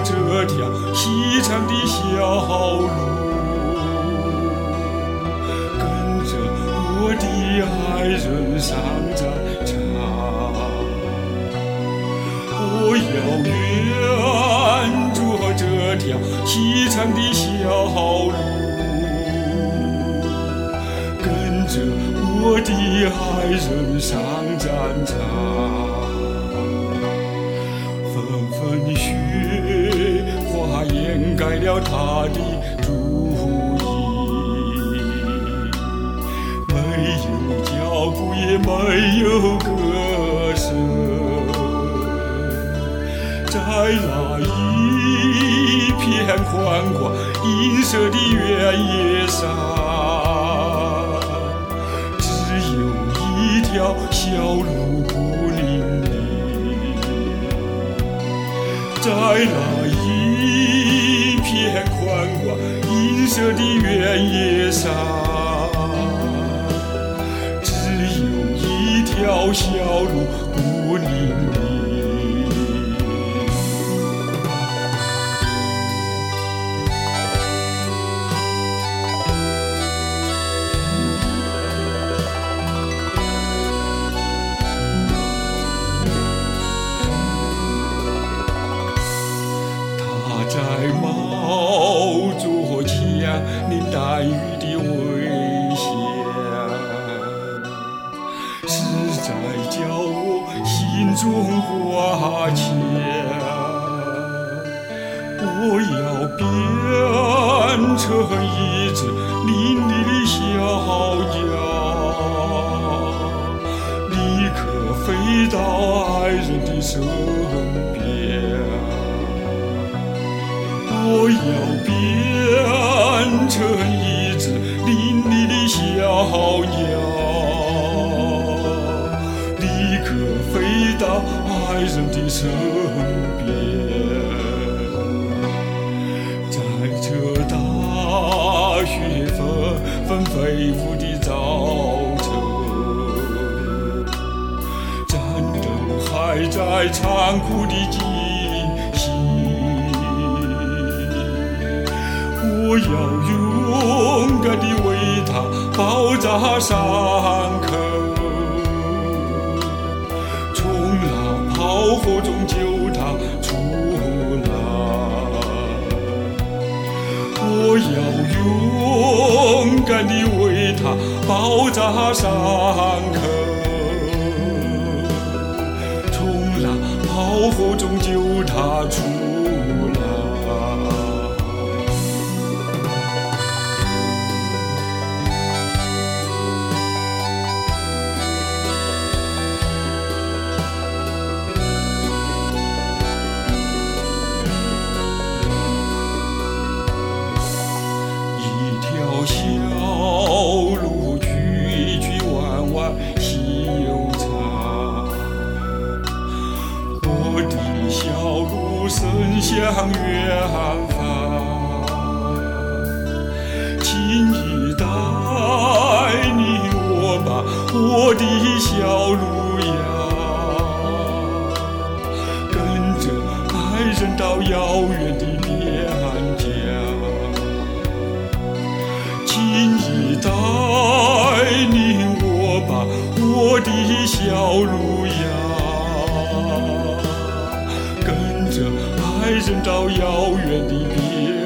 这条细长的小路，跟着我的爱人上战场。我要沿着这条细长的小路，跟着我的爱人上战场。纷纷雪花掩盖了他的足印，没有脚步也没有歌声。在那一片宽广银色的原野上，只有一条小路孤零零。在那一片宽广银色的原野上，只有一条小路孤零零。在冒着枪林弹雨的危险，实在叫我心中挂牵。我要变成一只伶俐的小鸟，立刻飞到爱人的身边。我要变成一只伶俐的小鸟，立刻飞到爱人的身边。在这大雪纷纷飞舞的早晨，战争还在残酷地进行。我要勇敢地为他包扎伤口，从那炮火中救他出来。我要勇敢地为他包扎伤口，从那炮火中救他出来。小路曲曲弯弯细又长，我的小路伸向远方，请你带领我吧，我的小路呀，跟着爱人到遥远的边疆。请你带领我吧，我的小路呀，跟着爱人到遥远的边